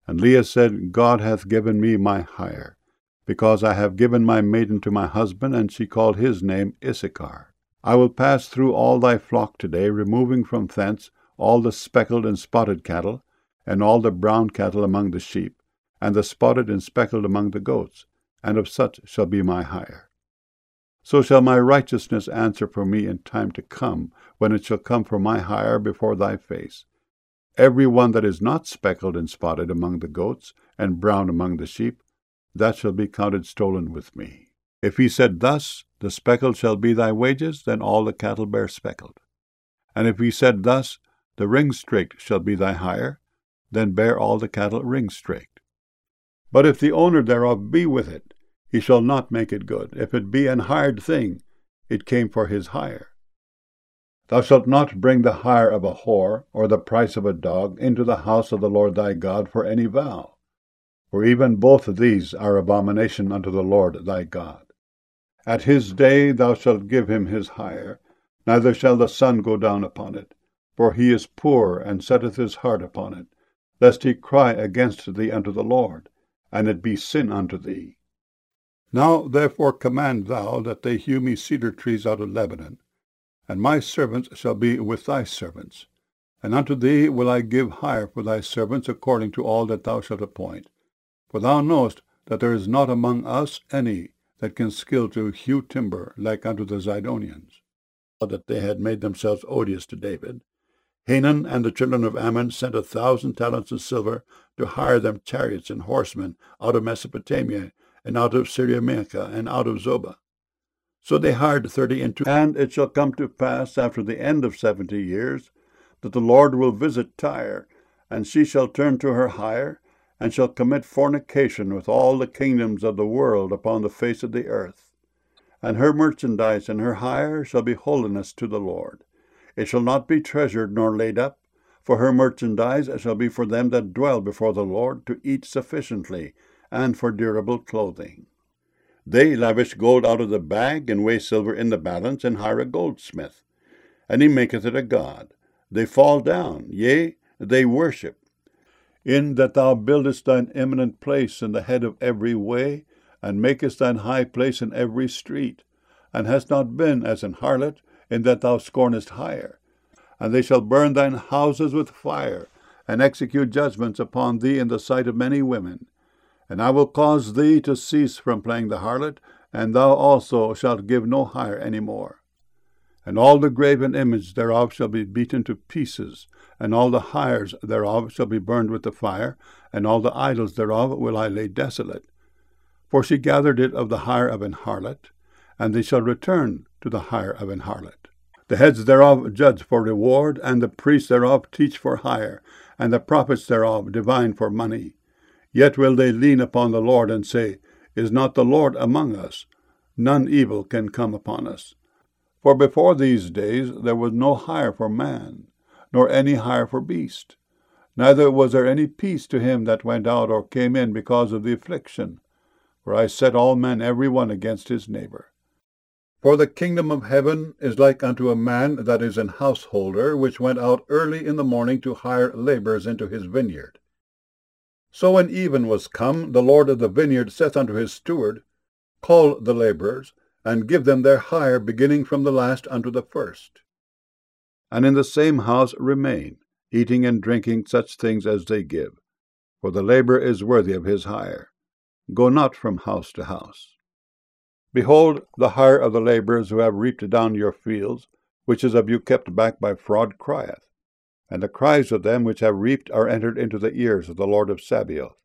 And Leah said, God hath given me my hire, because I have given my maiden to my husband, and she called his name Issachar. I will pass through all thy flock today, removing from thence all the speckled and spotted cattle, and all the brown cattle among the sheep, and the spotted and speckled among the goats, and of such shall be my hire. So shall my righteousness answer for me in time to come, when it shall come for my hire before thy face. Every one that is not speckled and spotted among the goats, and brown among the sheep, that shall be counted stolen with me. If he said thus, the speckled shall be thy wages, then all the cattle bear speckled. And if he said thus, the ring-straked shall be thy hire, then bear all the cattle ring-straked. But if the owner thereof be with it, he shall not make it good. If it be an hired thing, it came for his hire. Thou shalt not bring the hire of a whore, or the price of a dog, into the house of the Lord thy God for any vow. For even both of these are abomination unto the Lord thy God. At his day thou shalt give him his hire, neither shall the sun go down upon it, for he is poor, and setteth his heart upon it, lest he cry against thee unto the Lord, and it be sin unto thee. Now therefore command thou that they hew me cedar trees out of Lebanon, and my servants shall be with thy servants. And unto thee will I give hire for thy servants according to all that thou shalt appoint. For thou knowest that there is not among us any that can skill to hew timber like unto the Zidonians, that they had made themselves odious to David. Hanun and the children of Ammon sent 1,000 talents of silver to hire them chariots and horsemen out of Mesopotamia, and out of Syriamachia, and out of Zobah. So they hired 30 and 2. And it shall come to pass after the end of 70 years, that the Lord will visit Tyre, and she shall turn to her hire, and shall commit fornication with all the kingdoms of the world upon the face of the earth. And her merchandise and her hire shall be holiness to the Lord. It shall not be treasured nor laid up, for her merchandise shall be for them that dwell before the Lord, to eat sufficiently, and for durable clothing. They lavish gold out of the bag, and weigh silver in the balance, and hire a goldsmith, and he maketh it a god. They fall down, yea, they worship. In that thou buildest thine eminent place in the head of every way, and makest thine high place in every street, and hast not been as an harlot, in that thou scornest hire. And they shall burn thine houses with fire, and execute judgments upon thee in the sight of many women. And I will cause thee to cease from playing the harlot, and thou also shalt give no hire any more. And all the graven image thereof shall be beaten to pieces, and all the hires thereof shall be burned with the fire, and all the idols thereof will I lay desolate. For she gathered it of the hire of an harlot, and they shall return to the hire of an harlot. The heads thereof judge for reward, and the priests thereof teach for hire, and the prophets thereof divine for money. Yet will they lean upon the Lord, and say, Is not the Lord among us? None evil can come upon us. For before these days there was no hire for man, nor any hire for beast. Neither was there any peace to him that went out or came in because of the affliction. For I set all men every one against his neighbor. For the kingdom of heaven is like unto a man that is an householder, which went out early in the morning to hire laborers into his vineyard. So when even was come, the Lord of the vineyard saith unto his steward, Call the laborers, and give them their hire, beginning from the last unto the first. And in the same house remain, eating and drinking such things as they give, for the laborer is worthy of his hire. Go not from house to house. Behold, the hire of the laborers who have reaped down your fields, which is of you kept back by fraud, crieth. And the cries of them which have reaped are entered into the ears of the Lord of Sabaoth.